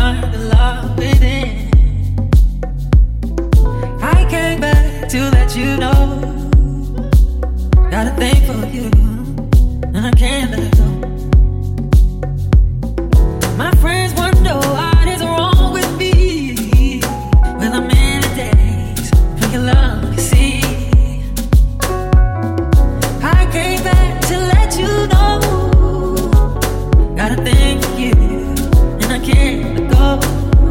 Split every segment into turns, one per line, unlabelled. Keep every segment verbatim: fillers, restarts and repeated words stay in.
find the love within. I came back to let you know. Got a thing for you, and I can't let go. My friends wonder what is wrong with me when I'm in the days for your love, you see. I came back to let you know. Got a thing for you, and I can't let go.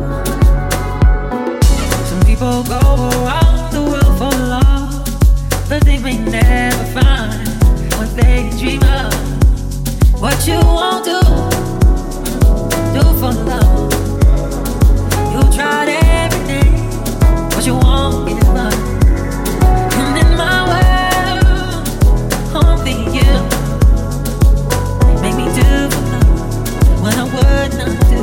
Some people go around the world for love, but they may never find what they dream of. What you won't do, do for love. You tried everything, but you won't give up. And in my world, only you make me do for love when I would not do.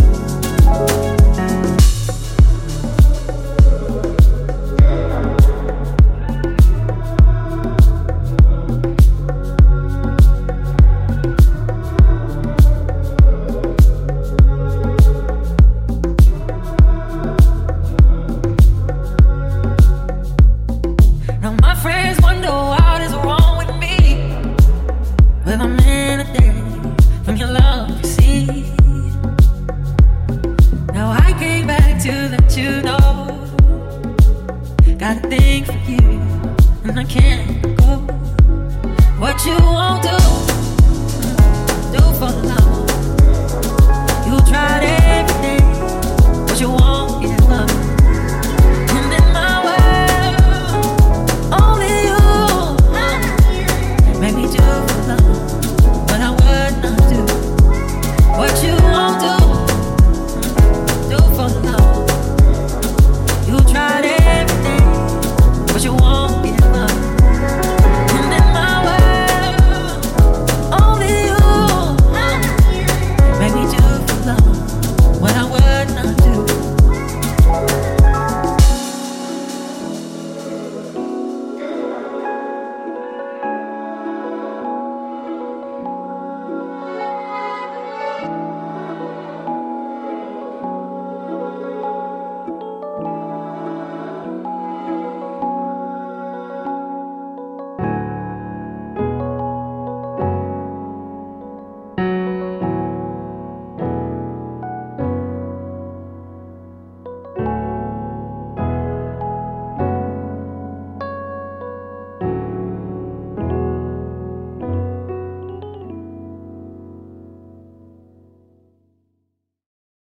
You know, got a thing for you, and I can't go. What you won't do, do for love. You tried it.